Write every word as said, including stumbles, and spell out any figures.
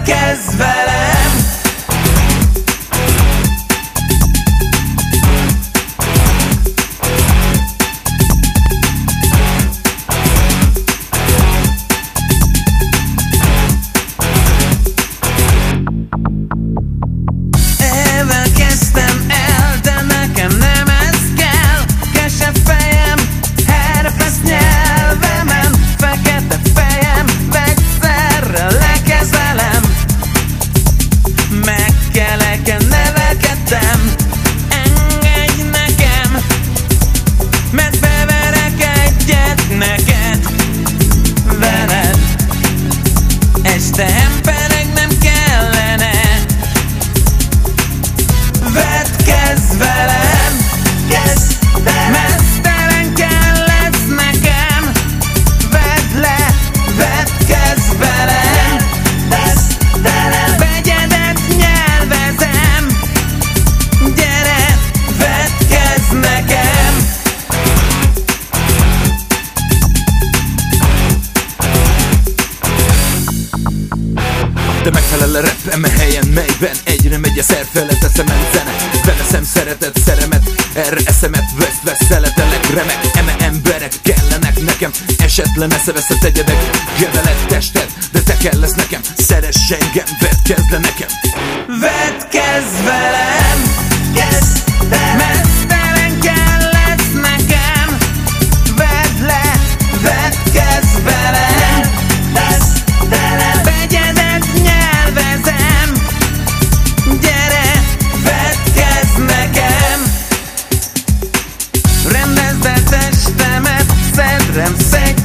kezd velem. Ezzel kezdtem el, de nekem nem ez kell. Kese fejem, herpesz nyelvemen, fekete fejem, vegyszerrel lekezelem. Megkeleken nevelkedtem, engedj nekem, mert beverek egyet neked, veled. Este hempereg nem kellene. Vedd kezd velem, kezd velem. Mesztelen kell ez nekem. Vedd le, vedd kezd velem, kezd velem. Begyedet nyelvezem, gyere, vedd kezd nekem. De megfelel a rap eme helyen, melyben egyre megy a szerfele, teszem el zene. Beleszem szeretet, szeremet, erre eszemet, veszt veszeletelek, remek. Eme emberek kellenek nekem, esetlen eszeveszett egyedek. Geveled tested, de te kell lesz nekem. Szeress engem, vedd kezd le nekem. Vedd kezd velem, kezd velem. Mesztelen kell ez nekem. Vedd le, vedd kezd velem, kezd velem. Begyedet nyelvezem, gyere, vedd kezd nekem. Rendezd el testemet, szedrem, szedj